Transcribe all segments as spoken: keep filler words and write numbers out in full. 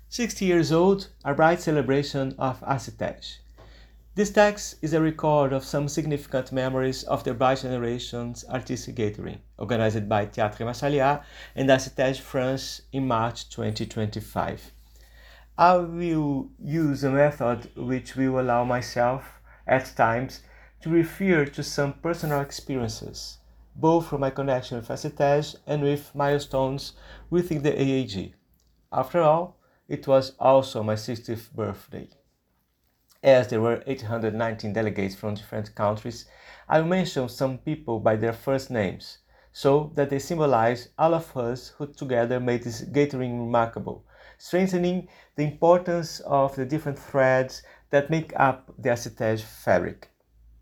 sixty years old, a bright celebration of Acitege. This text is a record of some significant memories of the Bright Generation's artistic gathering, organized by Théâtre Machaliat and Acitege France in March twenty twenty-five. I will use a method which will allow myself, at times, to refer to some personal experiences, both from my connection with Acitege and with milestones within the A A G. After all, it was also my sixtieth birthday. As there were eight hundred nineteen delegates from different countries, I will mention some people by their first names, so that they symbolize all of us who together made this gathering remarkable, strengthening the importance of the different threads that make up the Acitege fabric.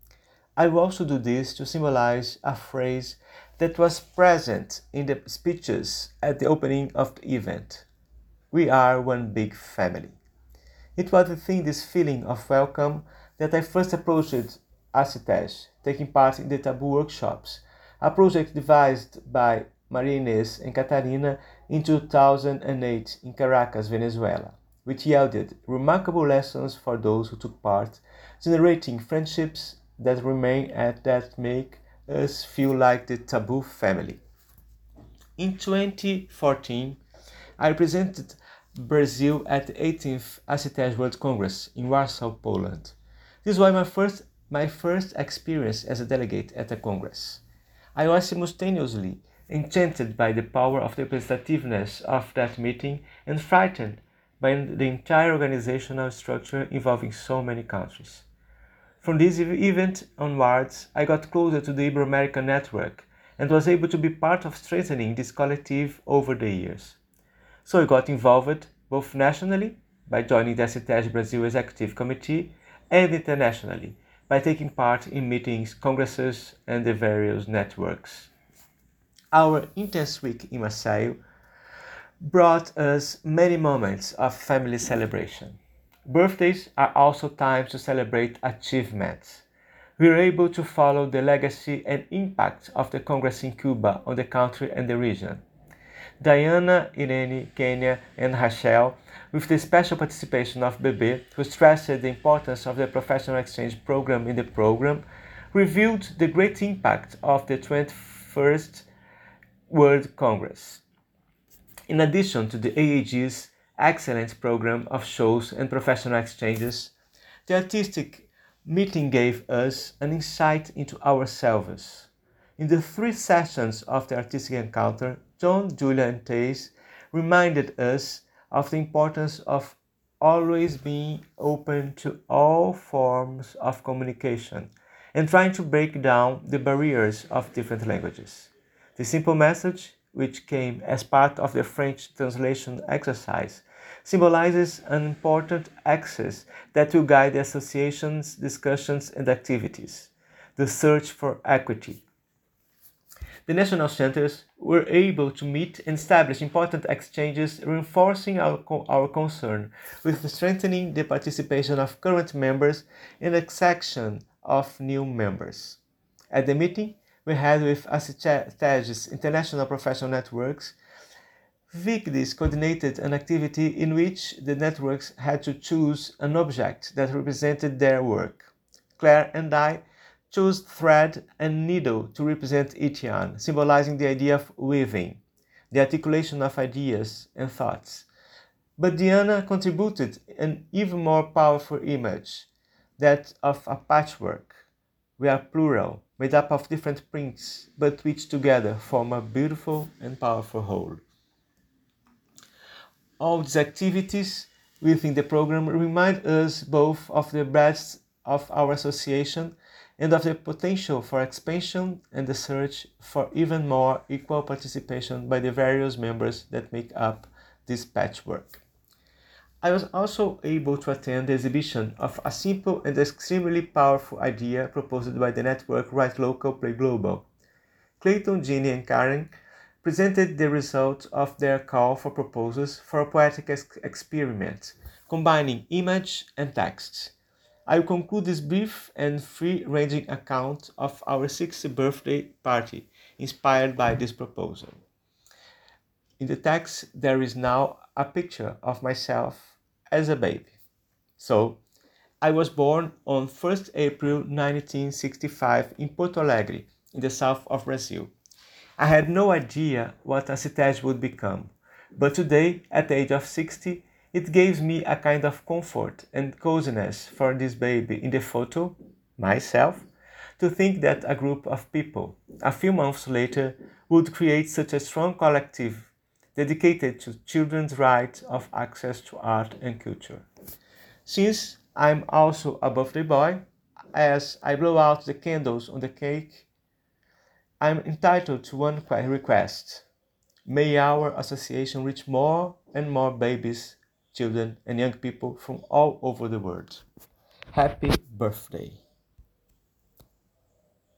I will also do this to symbolize a phrase that was present in the speeches at the opening of the event. We are one big family. It was within this feeling of welcome that I first approached Acitege, taking part in the Taboo workshops, a project devised by Maria Inês and Catarina in two thousand eight in Caracas, Venezuela, which yielded remarkable lessons for those who took part, generating friendships that remain and that make us feel like the Taboo family. In twenty fourteen, I represented Brazil at the eighteenth Acitege World Congress in Warsaw, Poland. This was my first, my first experience as a delegate at a congress. I was simultaneously enchanted by the power of the representativeness of that meeting and frightened by the entire organizational structure involving so many countries. From this event onwards, I got closer to the Ibero-American network and was able to be part of strengthening this collective over the years. So I got involved both nationally by joining the Acitege Brazil Executive Committee and internationally by taking part in meetings, congresses and the various networks. Our intense week in Maceió brought us many moments of family celebration. Birthdays are also times to celebrate achievements. We were able to follow the legacy and impact of the Congress in Cuba on the country and the region. Diana, Irene, Kenya, and Rachel, with the special participation of Bebe, who stressed the importance of the professional exchange program in the program, revealed the great impact of the twenty-first World Congress. In addition to the A A G's excellent program of shows and professional exchanges, the artistic meeting gave us an insight into ourselves. In the three sessions of the artistic encounter, John, Julia, and Thais reminded us of the importance of always being open to all forms of communication and trying to break down the barriers of different languages. The simple message, which came as part of the French translation exercise, symbolizes an important axis that will guide the association's discussions and activities: the search for equity. The national centers were able to meet and establish important exchanges, reinforcing our, our concern with strengthening the participation of current members and the accession of new members. At the meeting we had with Acitege's International Professional Networks, Vigdis coordinated an activity in which the networks had to choose an object that represented their work. Claire and I chose thread and needle to represent each yarn, symbolizing the idea of weaving, the articulation of ideas and thoughts. But Diana contributed an even more powerful image, that of a patchwork. We are plural, made up of different prints, but which together form a beautiful and powerful whole. All these activities within the program remind us both of the breadth of our association and of the potential for expansion and the search for even more equal participation by the various members that make up this patchwork. I was also able to attend the exhibition of a simple and extremely powerful idea proposed by the network Write Local, Play Global. Clayton, Ginny, and Karen presented the result of their call for proposals for a poetic ex- experiment, combining image and text. I will conclude this brief and free-ranging account of our sixtieth birthday party, inspired by this proposal. In the text, there is now a picture of myself as a baby. So, I was born on first of April nineteen sixty-five in Porto Alegre, in the south of Brazil. I had no idea what Acitege would become, but today, at the age of sixty, it gives me a kind of comfort and coziness for this baby in the photo, myself, to think that a group of people, a few months later, would create such a strong collective dedicated to children's right of access to art and culture. Since I'm also a birthday boy, as I blow out the candles on the cake, I'm entitled to one request. May our association reach more and more babies, children, and young people from all over the world. Happy birthday!